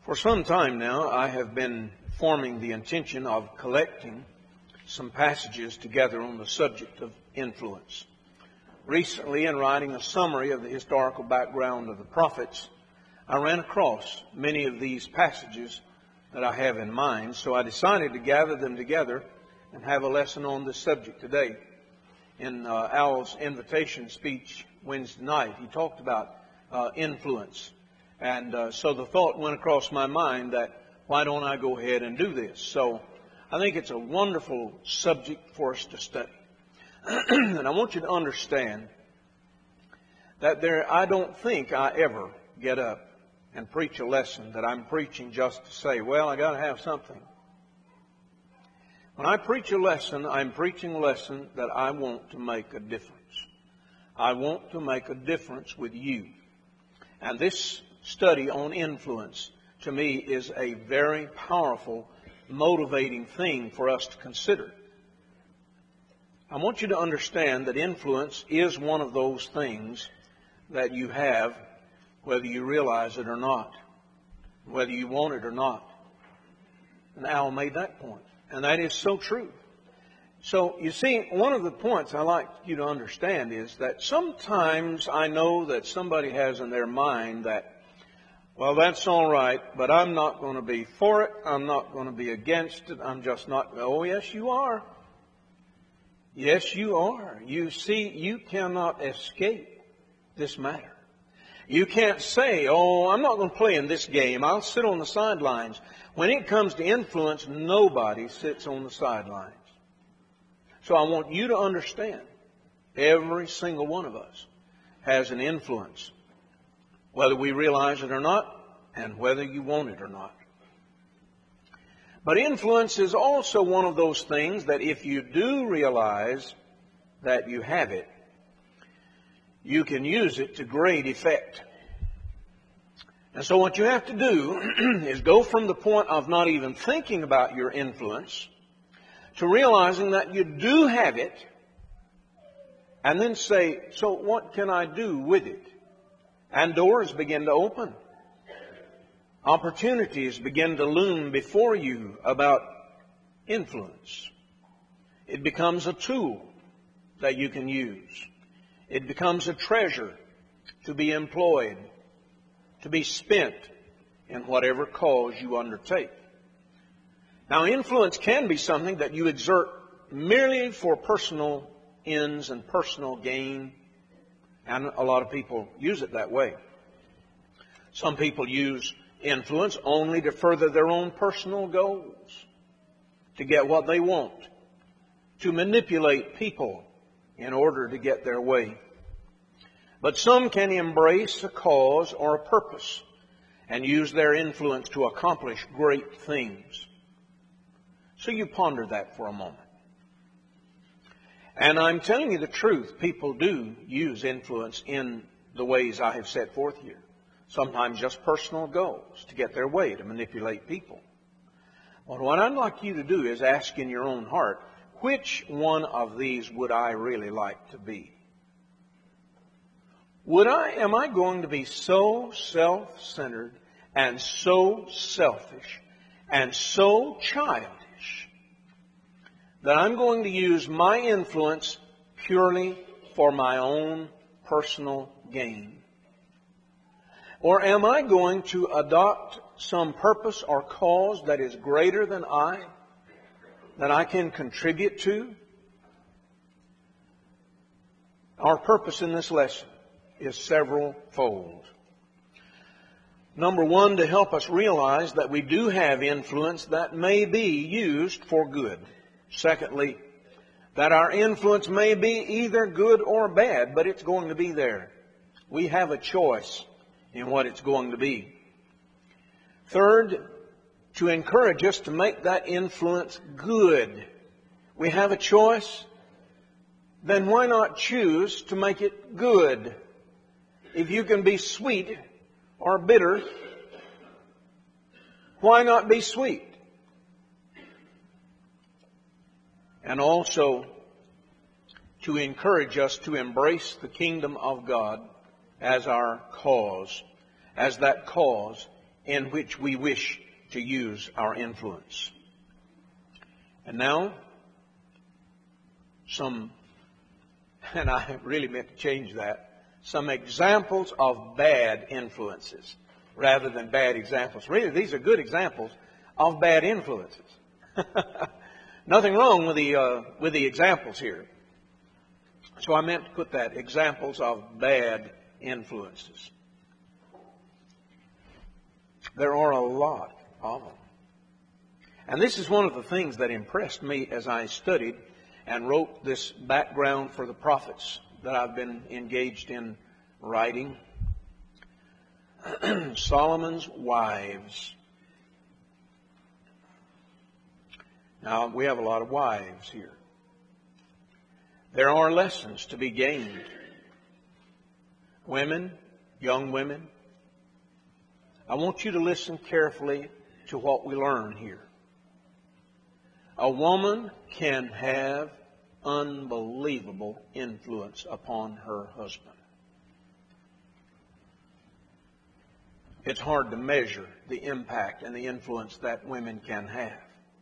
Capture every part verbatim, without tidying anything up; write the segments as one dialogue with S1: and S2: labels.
S1: For some time now, I have been forming the intention of collecting some passages together on the subject of influence. Recently, in writing a summary of the historical background of the prophets, I ran across many of these passages that I have in mind, so I decided to gather them together and have a lesson on this subject today. In uh, Al's invitation speech Wednesday night, he talked about uh, influence. And uh, so the thought went across my mind that why don't I go ahead and do this? So I think it's a wonderful subject for us to study. And I want you to understand that there, I don't think I ever get up and preach a lesson that I'm preaching just to say, well, I got to have something. When I preach a lesson, I'm preaching a lesson that I want to make a difference. I want to make a difference with you. And this study on influence, to me, is a very powerful, motivating thing for us to consider. I want you to understand that influence is one of those things that you have, whether you realize it or not, whether you want it or not. And Al made that point, and that is so true. So, you see, one of the points I like you to understand is that sometimes I know that somebody has in their mind that, well, that's all right, but I'm not going to be for it. I'm not going to be against it. I'm just not. Oh, yes, you are. Yes, you are. You see, you cannot escape this matter. You can't say, oh, I'm not going to play in this game. I'll sit on the sidelines. When it comes to influence, nobody sits on the sidelines. So I want you to understand, every single one of us has an influence, whether we realize it or not, and whether you want it or not. But influence is also one of those things that if you do realize that you have it, you can use it to great effect. And so what you have to do is go from the point of not even thinking about your influence to realizing that you do have it, and then say, so what can I do with it? And doors begin to open. Opportunities begin to loom before you about influence. It becomes a tool that you can use. It becomes a treasure to be employed, to be spent in whatever cause you undertake. Now, influence can be something that you exert merely for personal ends and personal gain, and a lot of people use it that way. Some people use influence only to further their own personal goals, to get what they want, to manipulate people in order to get their way. But some can embrace a cause or a purpose and use their influence to accomplish great things. So you ponder that for a moment. And I'm telling you the truth, people do use influence in the ways I have set forth here. Sometimes just personal goals to get their way, to manipulate people. But what I'd like you to do is ask in your own heart, which one of these would I really like to be? Would I, am I going to be so self-centered and so selfish and so childish that I'm going to use my influence purely for my own personal gain? Or am I going to adopt some purpose or cause that is greater than I, that I can contribute to? Our purpose in this lesson is several-fold. Number one, to help us realize that we do have influence that may be used for good. Secondly, that our influence may be either good or bad, but it's going to be there. We have a choice in what it's going to be. Third, to encourage us to make that influence good. We have a choice, then why not choose to make it good? If you can be sweet or bitter, why not be sweet? And also to encourage us to embrace the kingdom of God as our cause, as that cause in which we wish to use our influence. And now, some, and I really meant to change that, some examples of bad influences rather than bad examples. Really, these are good examples of bad influences. Nothing wrong with the, uh, with the examples here. So I meant to put that, examples of bad influences. There are a lot of them. And this is one of the things that impressed me as I studied and wrote this background for the prophets that I've been engaged in writing. Solomon's wives. Now, we have a lot of wives here. There are lessons to be gained. Women, young women, I want you to listen carefully to what we learn here. A woman can have unbelievable influence upon her husband. It's hard to measure the impact and the influence that women can have.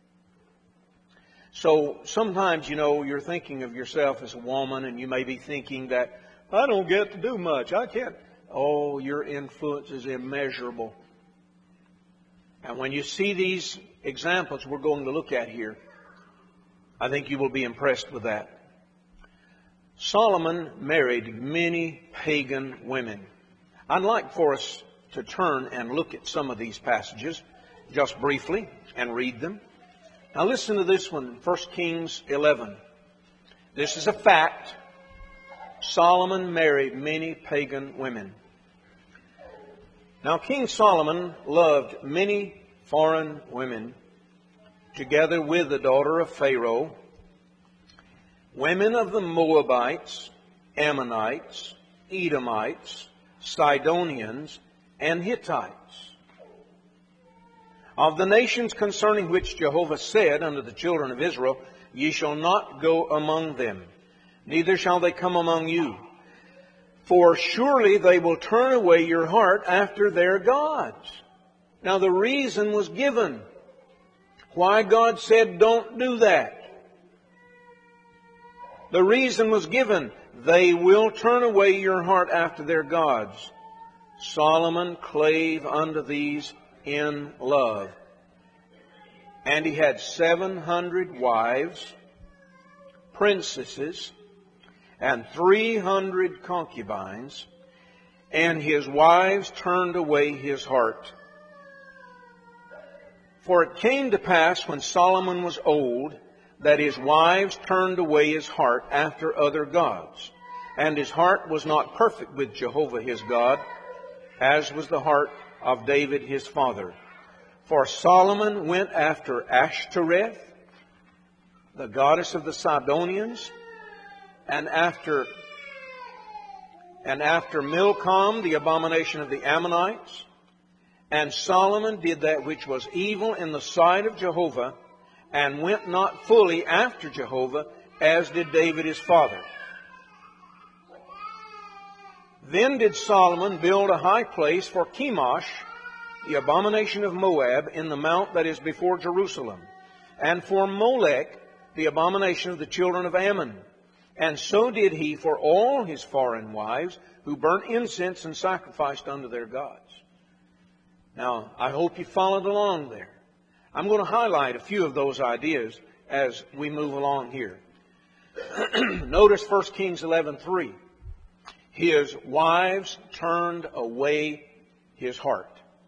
S1: So sometimes, you know, you're thinking of yourself as a woman and you may be thinking that, I don't get to do much. I can't. Oh, your influence is immeasurable. And when you see these examples we're going to look at here, I think you will be impressed with that. Solomon married many pagan women. I'd like for us to turn and look at some of these passages just briefly and read them. Now listen to this one, First Kings eleven. This is a fact. Solomon married many pagan women. Now King Solomon loved many foreign women, together with the daughter of Pharaoh, women of the Moabites, Ammonites, Edomites, Sidonians, and Hittites. Of the nations concerning which Jehovah said unto the children of Israel, Ye shall not go among them, neither shall they come among you. For surely they will turn away your heart after their gods. Now the reason was given why God said don't do that. The reason was given. They will turn away your heart after their gods. Solomon clave unto these in love. And he had seven hundred wives, princesses, and three hundred concubines, and his wives turned away his heart. For it came to pass when Solomon was old, that his wives turned away his heart after other gods, and his heart was not perfect with Jehovah his God, as was the heart of David his father. For Solomon went after Ashtoreth, the goddess of the Sidonians, and after and after Milcom, the abomination of the Ammonites. And Solomon did that which was evil in the sight of Jehovah, and went not fully after Jehovah, as did David his father. Then did Solomon build a high place for Chemosh, the abomination of Moab, in the mount that is before Jerusalem, and for Molech, the abomination of the children of Ammon. And so did he for all his foreign wives, who burnt incense and sacrificed unto their gods. Now, I hope you followed along there. I'm going to highlight a few of those ideas as we move along here. Notice First Kings eleven three. His wives turned away his heart.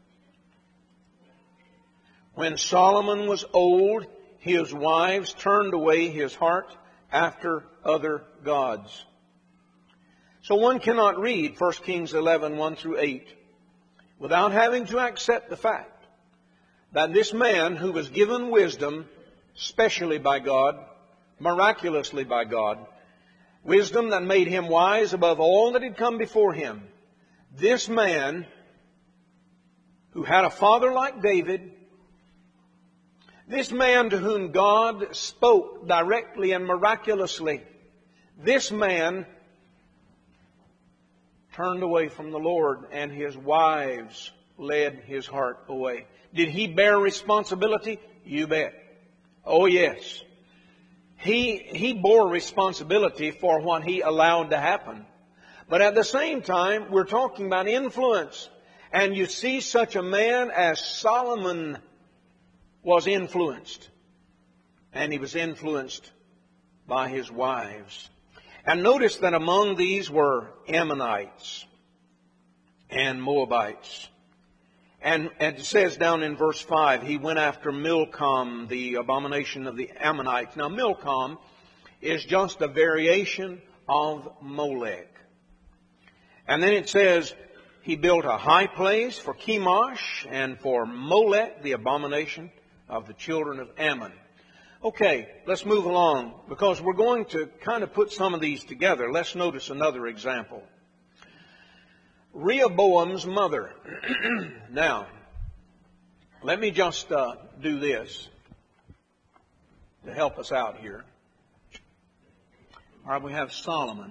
S1: When Solomon was old, his wives turned away his heart after other gods. So one cannot read First Kings eleven one through eight without having to accept the fact that this man who was given wisdom, specially by God, miraculously by God, wisdom that made him wise above all that had come before him, this man who had a father like David, this man to whom God spoke directly and miraculously, this man turned away from the Lord, and his wives led his heart away. Did he bear responsibility? You bet. Oh yes. He, he bore responsibility for what he allowed to happen. But at the same time, we're talking about influence. And you see such a man as Solomon was influenced. And he was influenced by his wives. And notice that among these were Ammonites and Moabites. And, and it says down in verse five, he went after Milcom, the abomination of the Ammonites. Now Milcom is just a variation of Molech. And then it says, he built a high place for Chemosh and for Molech, the abomination of the children of Ammon. Okay, let's move along because we're going to kind of put some of these together. Let's notice another example. Rehoboam's mother. Now, let me just uh, do this to help us out here. All right, we have Solomon.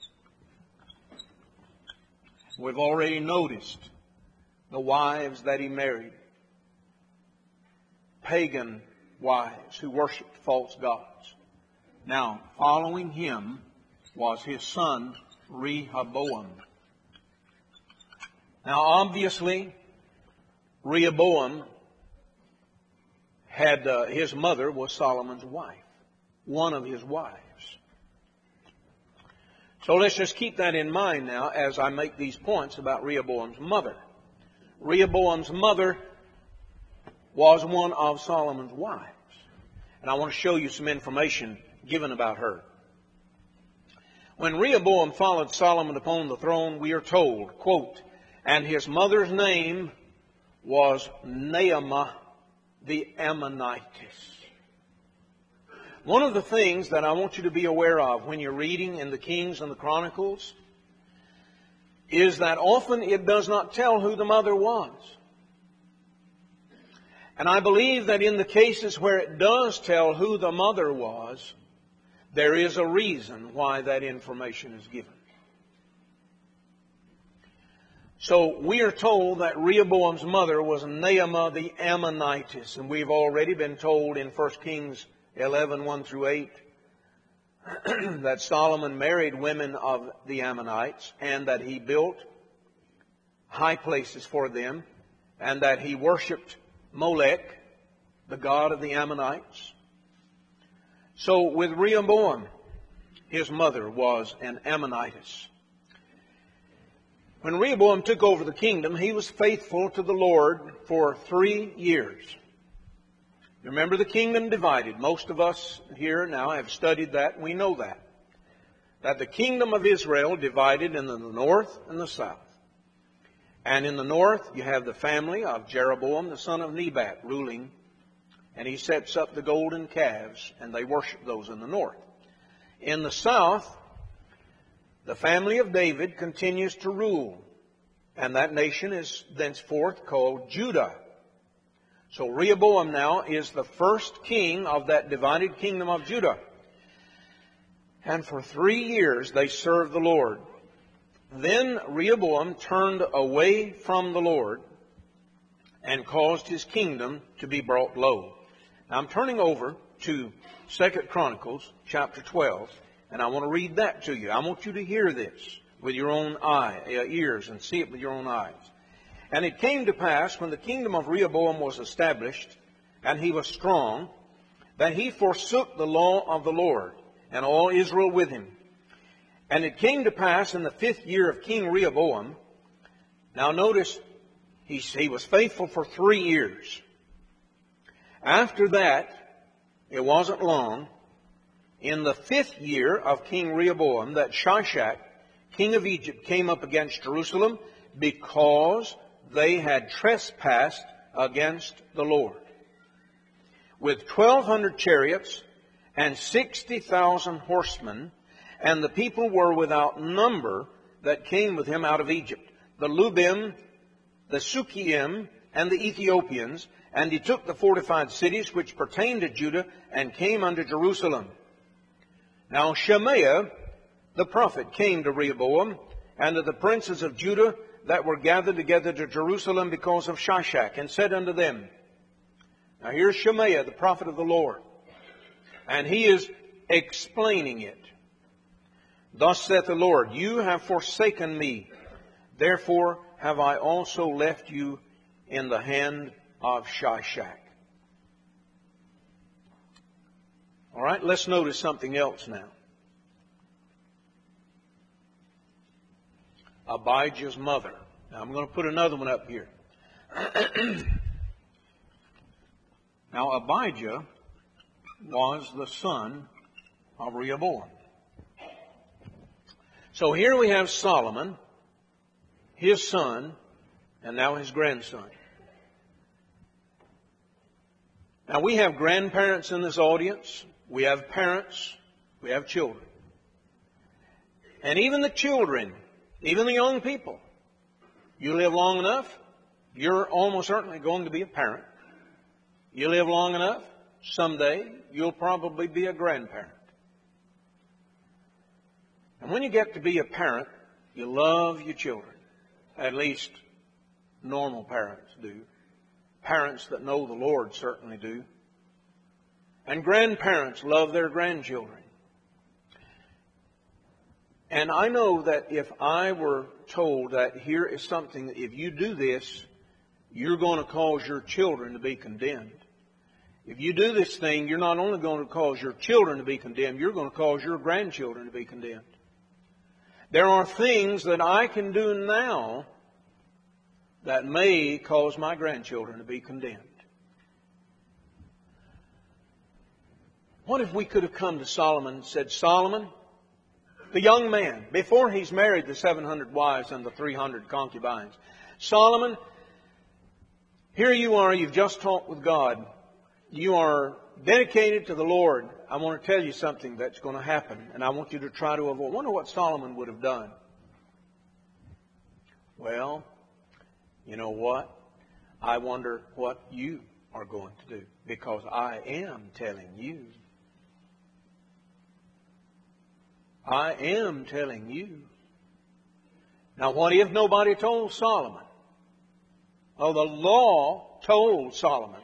S1: We've already noticed the wives that he married. Pagan wives who worshipped false gods. Now, following him was his son Rehoboam. Now, obviously, Rehoboam had, uh, his mother was Solomon's wife, one of his wives. So let's just keep that in mind now as I make these points about Rehoboam's mother. Rehoboam's mother was one of Solomon's wives. And I want to show you some information given about her. When Rehoboam followed Solomon upon the throne, we are told, quote, and his mother's name was Naamah the Ammonitess. One of the things that I want you to be aware of when you're reading in the Kings and the Chronicles is that often it does not tell who the mother was. And I believe that in the cases where it does tell who the mother was, there is a reason why that information is given. So we are told that Rehoboam's mother was Naamah the Ammonitess, and we've already been told in First Kings eleven, one through eight, that Solomon married women of the Ammonites and that he built high places for them and that he worshipped Molech, the god of the Ammonites. So with Rehoboam, his mother was an Ammonitess. When Rehoboam took over the kingdom, he was faithful to the Lord for three years. Remember, the kingdom divided. Most of us here now have studied that. We know that. That the kingdom of Israel divided into the north and the south. And in the north, you have the family of Jeroboam, the son of Nebat, ruling. And he sets up the golden calves, and they worship those in the north. In the south, the family of David continues to rule. And that nation is thenceforth called Judah. So Rehoboam now is the first king of that divided kingdom of Judah. And for three years they served the Lord. Then Rehoboam turned away from the Lord and caused his kingdom to be brought low. Now I'm turning over to Second Chronicles chapter twelve, and I want to read that to you. I want you to hear this with your own eye, uh, ears and see it with your own eyes. And it came to pass, when the kingdom of Rehoboam was established, and he was strong, that he forsook the law of the Lord, and all Israel with him. And it came to pass in the fifth year of King Rehoboam. Now notice, he, he was faithful for three years. After that, it wasn't long, in the fifth year of King Rehoboam, that Shishak, king of Egypt, came up against Jerusalem, because they had trespassed against the Lord. With twelve hundred chariots and sixty thousand horsemen, and the people were without number that came with him out of Egypt, the Lubim, the Sukkiim, and the Ethiopians, and he took the fortified cities which pertained to Judah, and came unto Jerusalem. Now Shemaiah the prophet came to Rehoboam, and to the princes of Judah, that were gathered together to Jerusalem because of Shishak, and said unto them, now here's Shemaiah, the prophet of the Lord, and he is explaining it. Thus saith the Lord, you have forsaken me, therefore have I also left you in the hand of Shishak. All right, let's notice something else now. Abijah's mother. Now I'm going to put another one up here. Now Abijah was the son of Rehoboam. So here we have Solomon, his son, and now his grandson. Now we have grandparents in this audience. We have parents. We have children. And even the children, even the young people, you live long enough, you're almost certainly going to be a parent. You live long enough, someday you'll probably be a grandparent. And when you get to be a parent, you love your children. At least normal parents do. Parents that know the Lord certainly do. And grandparents love their grandchildren. And I know that if I were told that here is something, that if you do this, you're going to cause your children to be condemned. If you do this thing, you're not only going to cause your children to be condemned, you're going to cause your grandchildren to be condemned. There are things that I can do now that may cause my grandchildren to be condemned. What if we could have come to Solomon and said, Solomon, the young man, before he's married the seven hundred wives and the three hundred concubines, Solomon, here you are, you've just talked with God. You are dedicated to the Lord. I want to tell you something that's going to happen, and I want you to try to avoid. I wonder what Solomon would have done. Well, you know what? I wonder what you are going to do, because I am telling you. I am telling you. Now, what if nobody told Solomon? Oh, the law told Solomon.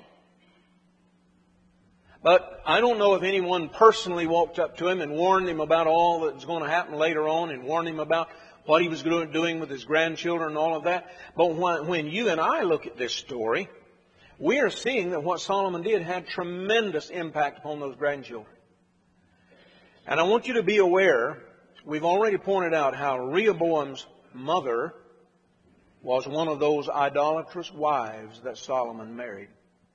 S1: But I don't know if anyone personally walked up to him and warned him about all that's going to happen later on, and warned him about what he was doing with his grandchildren and all of that. But when you and I look at this story, we are seeing that what Solomon did had tremendous impact upon those grandchildren. And I want you to be aware, we've already pointed out how Rehoboam's mother was one of those idolatrous wives that Solomon married.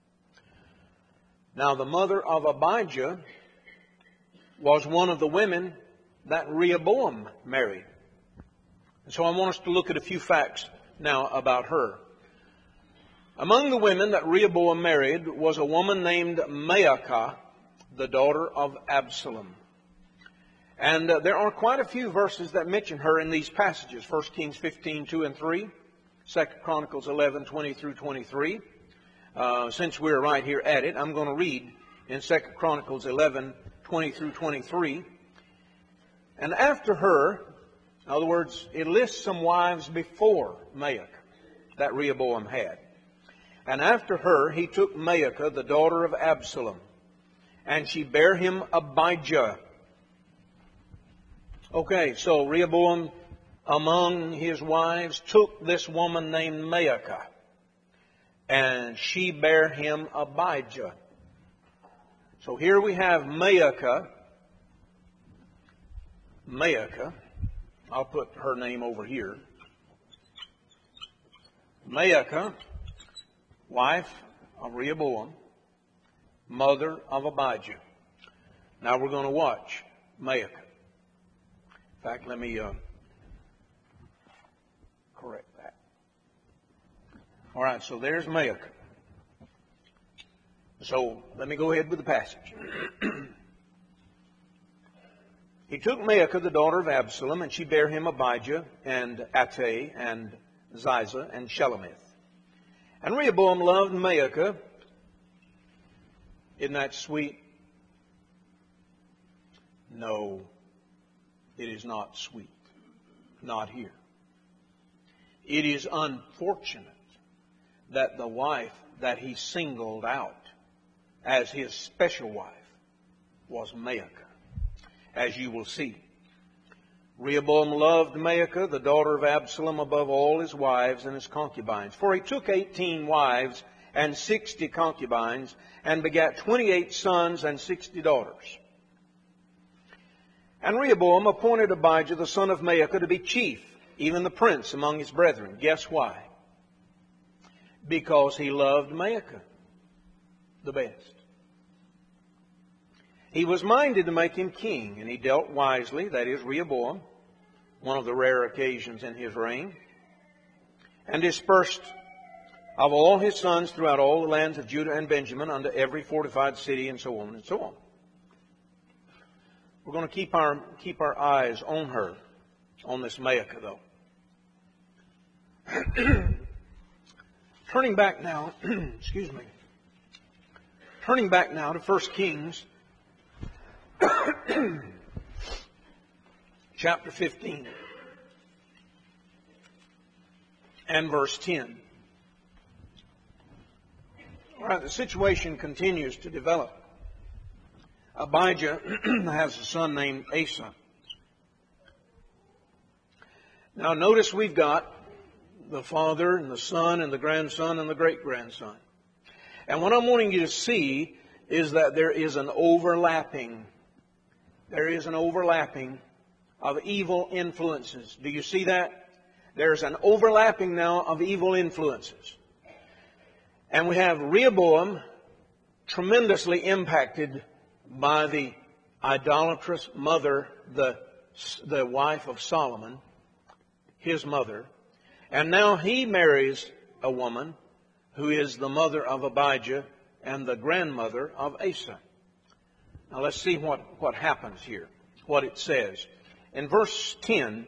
S1: Now, the mother of Abijah was one of the women that Rehoboam married. And so I want us to look at a few facts now about her. Among the women that Rehoboam married was a woman named Maacah, the daughter of Absalom. And uh, there are quite a few verses that mention her in these passages. First Kings fifteen, two and three. Second Chronicles eleven, twenty through twenty-three. Uh, since we're right here at it, I'm going to read in Second Chronicles eleven, twenty through twenty-three. And after her, in other words, it lists some wives before Maacah that Rehoboam had. And after her, he took Maacah, the daughter of Absalom, and she bare him Abijah. Okay, so Rehoboam, among his wives, took this woman named Maacah, and she bare him Abijah. So here we have Maacah. Maacah. I'll put her name over here. Maacah, wife of Rehoboam, mother of Abijah. Now we're going to watch Maacah. In fact, let me uh, correct that. All right, so there's Maacah. So let me go ahead with the passage. He took Maacah, the daughter of Absalom, and she bare him Abijah, and Attah, and Ziza, and Shelomith. And Rehoboam loved Maacah. Isn't that sweet? No, it is not sweet. Not here. It is unfortunate that the wife that he singled out as his special wife was Maacah, as you will see. Rehoboam loved Maacah, the daughter of Absalom, above all his wives and his concubines. For he took eighteen wives and sixty concubines, and begat twenty-eight sons and sixty daughters. And Rehoboam appointed Abijah the son of Maacah to be chief, even the prince among his brethren. Guess why? Because he loved Maacah the best. He was minded to make him king, and he dealt wisely, that is, Rehoboam, one of the rare occasions in his reign, and dispersed of all his sons throughout all the lands of Judah and Benjamin unto every fortified city, and so on and so on. We're going to keep our keep our eyes on her, on this Maacah, though. Turning back now, excuse me. Turning back now to First Kings, chapter fifteen, and verse ten. All right, the situation continues to develop. Abijah has a son named Asa. Now notice we've got the father and the son and the grandson and the great-grandson. And what I'm wanting you to see is that there is an overlapping, there is an overlapping of evil influences. Do you see that? There's an overlapping now of evil influences. And we have Rehoboam tremendously impacted by the idolatrous mother, the, the wife of Solomon, his mother. And now he marries a woman who is the mother of Abijah and the grandmother of Asa. Now let's see what, what happens here, what it says. In verse ten,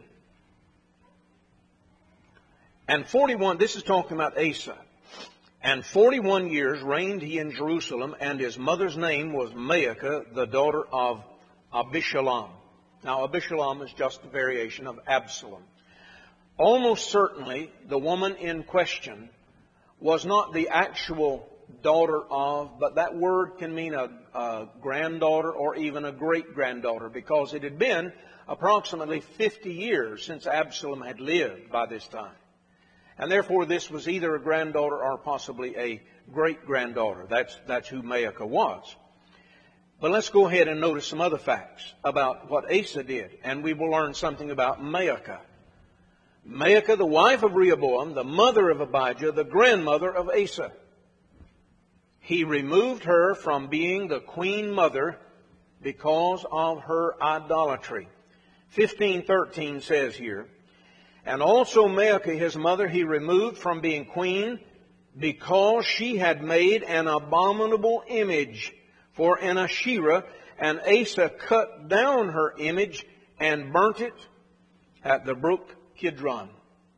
S1: and forty-one, this is talking about Asa. And forty-one years reigned he in Jerusalem, and his mother's name was Maacah, the daughter of Abishalom. Now, Abishalom is just a variation of Absalom. Almost certainly, the woman in question was not the actual daughter of, but that word can mean a, a granddaughter or even a great-granddaughter, because it had been approximately fifty years since Absalom had lived by this time. And therefore, this was either a granddaughter or possibly a great-granddaughter. That's, that's who Maacah was. But let's go ahead and notice some other facts about what Asa did. And we will learn something about Maacah. Maacah, the wife of Rehoboam, the mother of Abijah, the grandmother of Asa. He removed her from being the queen mother because of her idolatry. fifteen thirteen says here, and also Maacah, his mother, he removed from being queen because she had made an abominable image for an Asherah, and Asa cut down her image and burnt it at the brook Kidron.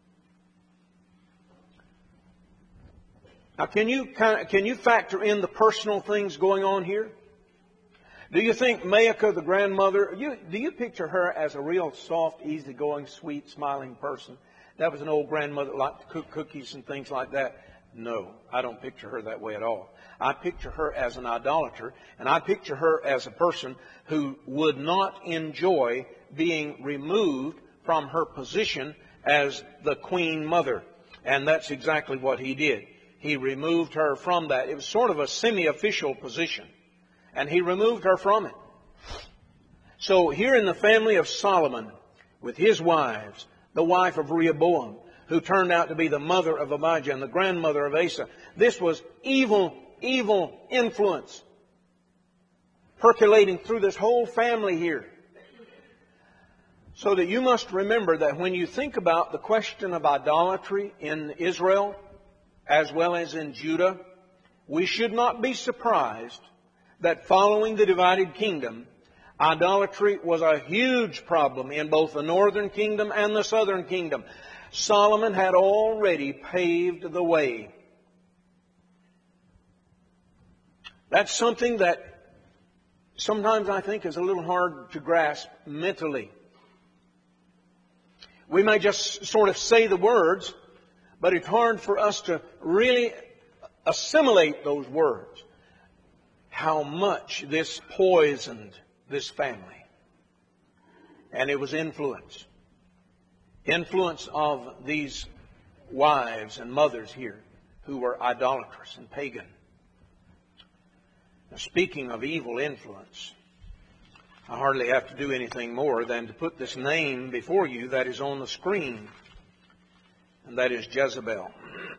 S1: Now, can you can you factor in the personal things going on here? Do you think Maacah, the grandmother, you, do you picture her as a real soft, easygoing, sweet, smiling person? That was an old grandmother that liked to cook cookies and things like that. No, I don't picture her that way at all. I picture her as an idolater, and I picture her as a person who would not enjoy being removed from her position as the queen mother. And that's exactly what he did. He removed her from that. It was sort of a semi-official position. And he removed her from it. So here in the family of Solomon, with his wives, the wife of Rehoboam, who turned out to be the mother of Abijah and the grandmother of Asa, this was evil, evil influence percolating through this whole family here. So that you must remember that when you think about the question of idolatry in Israel, as well as in Judah, we should not be surprised that following the divided kingdom, idolatry was a huge problem in both the northern kingdom and the southern kingdom. Solomon had already paved the way. That's something that sometimes I think is a little hard to grasp mentally. We may just sort of say the words, But it's hard for us to really assimilate those words. How much this poisoned this family. And it was influence. Influence of these wives and mothers here who were idolatrous and pagan. Now, speaking of evil influence, I hardly have to do anything more than to put this name before you that is on the screen, and that is Jezebel.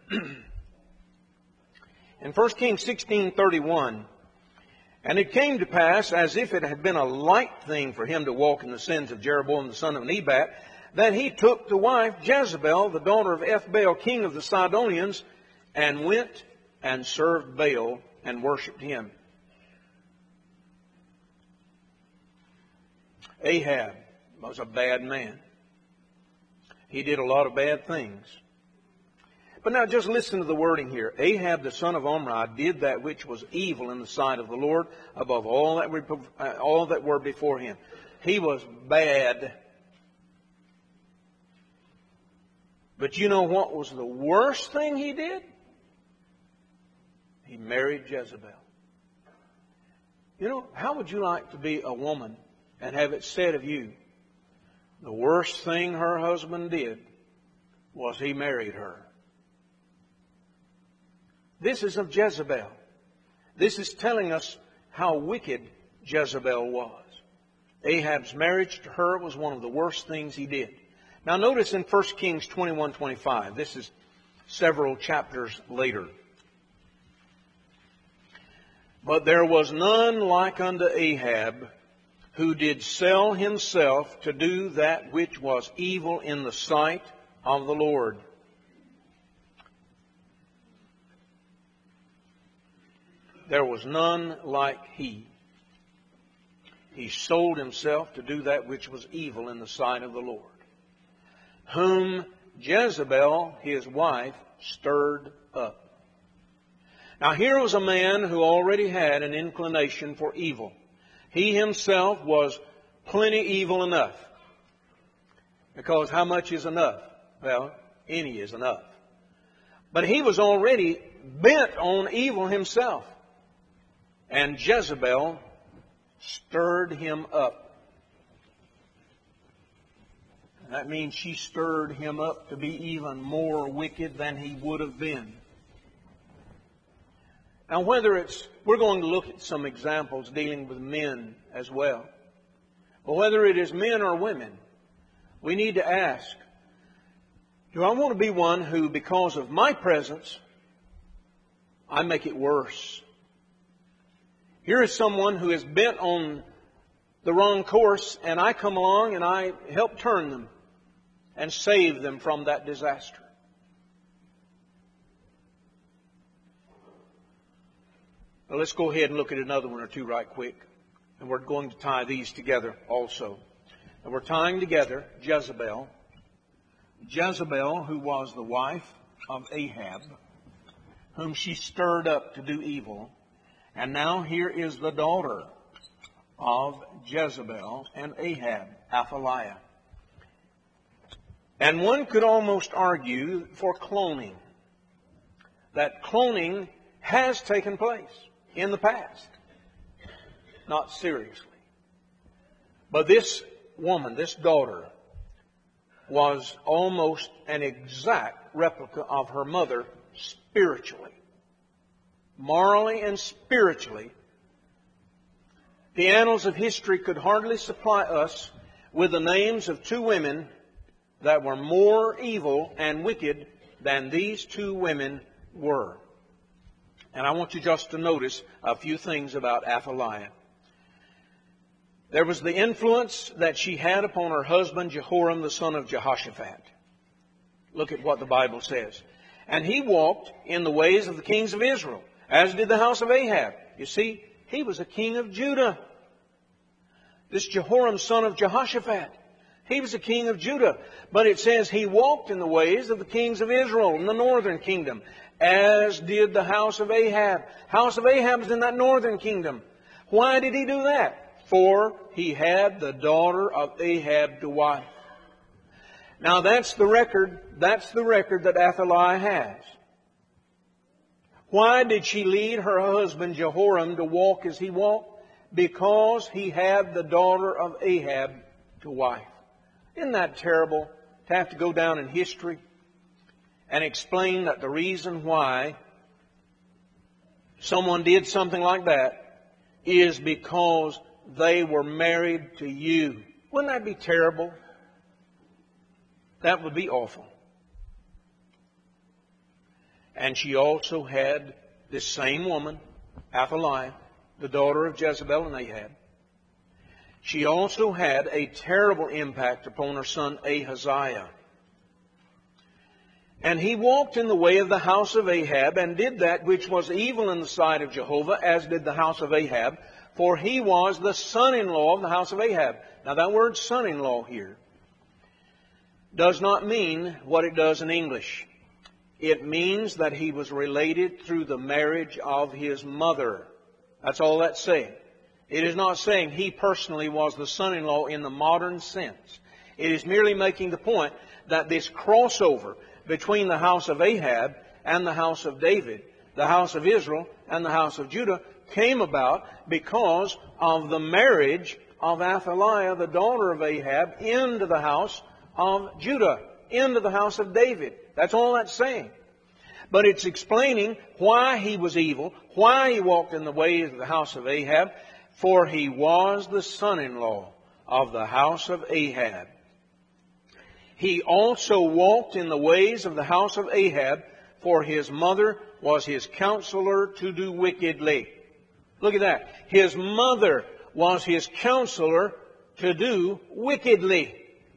S1: In First Kings sixteen thirty-one, and it came to pass, as if it had been a light thing for him to walk in the sins of Jeroboam the son of Nebat, that he took to wife Jezebel, the daughter of Ethbaal, king of the Sidonians, and went and served Baal and worshipped him. Ahab was a bad man. He did a lot of bad things. But now just listen to the wording here. Ahab the son of Omri did that which was evil in the sight of the Lord above all that were, all that were before him. He was bad. But you know what was the worst thing he did? He married Jezebel. You know, how would you like to be a woman and have it said of you, the worst thing her husband did was he married her? This is of Jezebel. This is telling us how wicked Jezebel was. Ahab's marriage to her was one of the worst things he did. Now notice in First Kings twenty-one twenty-five, this is several chapters later. But there was none like unto Ahab, who did sell himself to do that which was evil in the sight of the Lord. There was none like he. He sold himself to do that which was evil in the sight of the Lord, whom Jezebel, his wife, stirred up. Now here was a man who already had an inclination for evil. He himself was plenty evil enough. Because how much is enough? Well, any is enough. But he was already bent on evil himself. And Jezebel stirred him up. That means she stirred him up to be even more wicked than he would have been. Now whether it's, we're going to look at some examples dealing with men as well. But whether it is men or women, we need to ask, do I want to be one who, because of my presence, I make it worse? Here is someone who is bent on the wrong course, and I come along and I help turn them and save them from that disaster. Well, let's go ahead and look at another one or two right quick. And we're going to tie these together also. And we're tying together Jezebel. Jezebel, who was the wife of Ahab, whom she stirred up to do evil. And now here is the daughter of Jezebel and Ahab, Athaliah. And one could almost argue for cloning. That cloning has taken place in the past. Not seriously. But this woman, this daughter, was almost an exact replica of her mother spiritually. Morally and spiritually. The annals of history could hardly supply us with the names of two women that were more evil and wicked than these two women were. And I want you just to notice a few things about Athaliah. There was the influence that she had upon her husband Jehoram, the son of Jehoshaphat. Look at what the Bible says. And he walked in the ways of the kings of Israel, as did the house of Ahab. You see, he was a king of Judah. This Jehoram, son of Jehoshaphat, he was a king of Judah. But it says he walked in the ways of the kings of Israel in the northern kingdom, as did the house of Ahab. House of Ahab is in that northern kingdom. Why did he do that? For he had the daughter of Ahab to wife. Now that's the record, that's the record that Athaliah has. Why did she lead her husband Jehoram to walk as he walked? Because he had the daughter of Ahab to wife. Isn't that terrible to have to go down in history and explain that the reason why someone did something like that is because they were married to you? Wouldn't that be terrible? That would be awful. And she also had this same woman, Athaliah, the daughter of Jezebel and Ahab. She also had a terrible impact upon her son Ahaziah. And he walked in the way of the house of Ahab and did that which was evil in the sight of Jehovah, as did the house of Ahab, for he was the son-in-law of the house of Ahab. Now that word son-in-law here does not mean what it does in English. It means that he was related through the marriage of his mother. That's all that's saying. It is not saying he personally was the son-in-law in the modern sense. It is merely making the point that this crossover between the house of Ahab and the house of David, the house of Israel and the house of Judah, came about because of the marriage of Athaliah, the daughter of Ahab, into the house of Judah, into the house of David. That's all that's saying. But it's explaining why he was evil, why he walked in the ways of the house of Ahab, for he was the son-in-law of the house of Ahab. He also walked in the ways of the house of Ahab, for his mother was his counselor to do wickedly. Look at that. His mother was his counselor to do wickedly.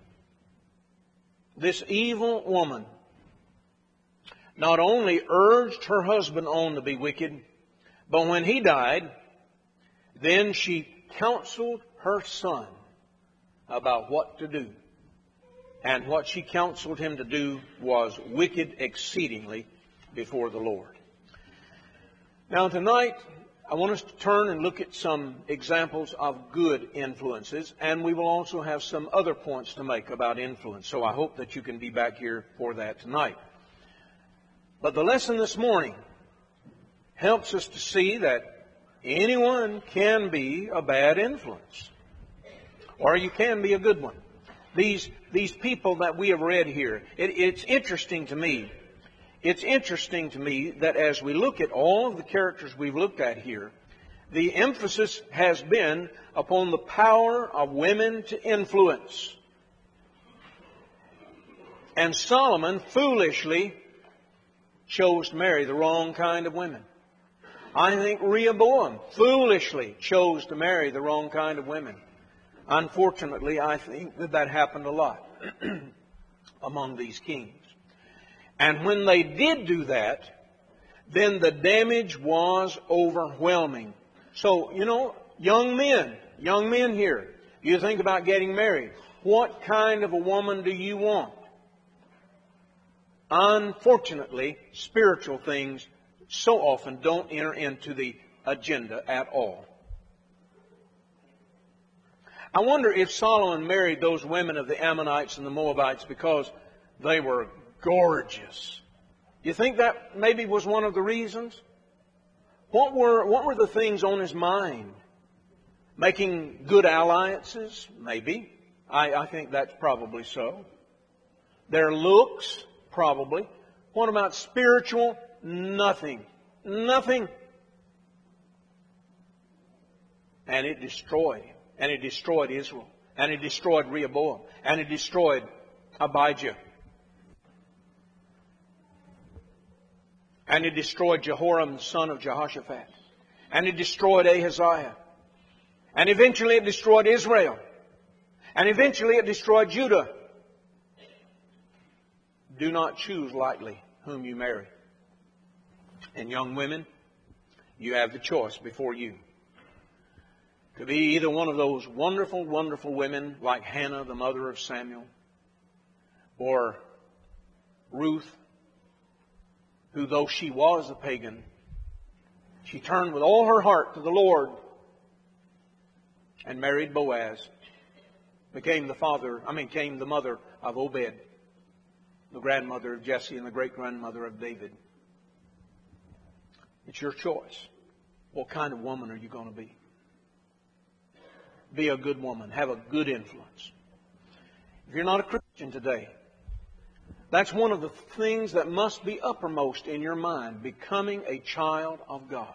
S1: This evil woman not only urged her husband on to be wicked, but when he died, then she counseled her son about what to do. And what she counseled him to do was wicked exceedingly before the Lord. Now tonight, I want us to turn and look at some examples of good influences, and we will also have some other points to make about influence. So I hope that you can be back here for that tonight. But the lesson this morning helps us to see that anyone can be a bad influence, or you can be a good one. These, these people that we have read here, it, it's interesting to me. It's interesting to me that as we look at all of the characters we've looked at here, the emphasis has been upon the power of women to influence. And Solomon foolishly chose to marry the wrong kind of women. I think Rehoboam foolishly chose to marry the wrong kind of women. Unfortunately, I think that that happened a lot among these kings. And when they did do that, then the damage was overwhelming. So, you know, young men, young men here, you think about getting married. What kind of a woman do you want? Unfortunately, spiritual things so often don't enter into the agenda at all. I wonder if Solomon married those women of the Ammonites and the Moabites because they were gorgeous. You think that maybe was one of the reasons? What were, what were the things on his mind? Making good alliances? Maybe. I, I think that's probably so. Their looks? Probably. What about spiritual? Nothing. Nothing. And it destroyed him. And it destroyed Israel. And it destroyed Rehoboam. And it destroyed Abijah. And it destroyed Jehoram, the son of Jehoshaphat. And it destroyed Ahaziah. And eventually it destroyed Israel. And eventually it destroyed Judah. Do not choose lightly whom you marry. And young women, you have the choice before you. To be either one of those wonderful, wonderful women like Hannah, the mother of Samuel, or Ruth, who though she was a pagan, she turned with all her heart to the Lord and married Boaz, became the father, I mean, became the mother of Obed the grandmother of Jesse and the great-grandmother of David. It's your choice. What kind of woman are you going to be? Be a good woman. Have a good influence. If you're not a Christian today, that's one of the things that must be uppermost in your mind, becoming a child of God.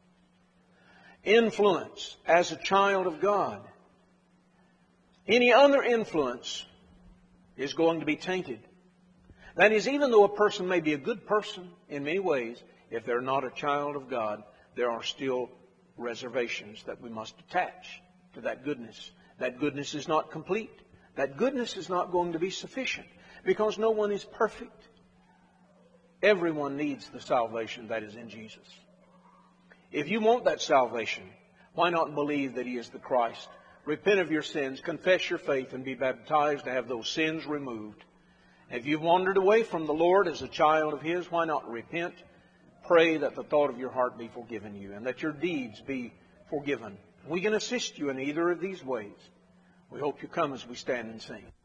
S1: Influence as a child of God. Any other influence is going to be tainted. That is, even though a person may be a good person in many ways, if they're not a child of God, there are still reservations that we must attach to that goodness. That goodness is not complete. That goodness is not going to be sufficient because no one is perfect. Everyone needs the salvation that is in Jesus. If you want that salvation, why not believe that He is the Christ? Repent of your sins, confess your faith, and be baptized to have those sins removed. If you've wandered away from the Lord as a child of His, why not repent? Pray that the thought of your heart be forgiven you and that your deeds be forgiven. We can assist you in either of these ways. We hope you come as we stand and sing.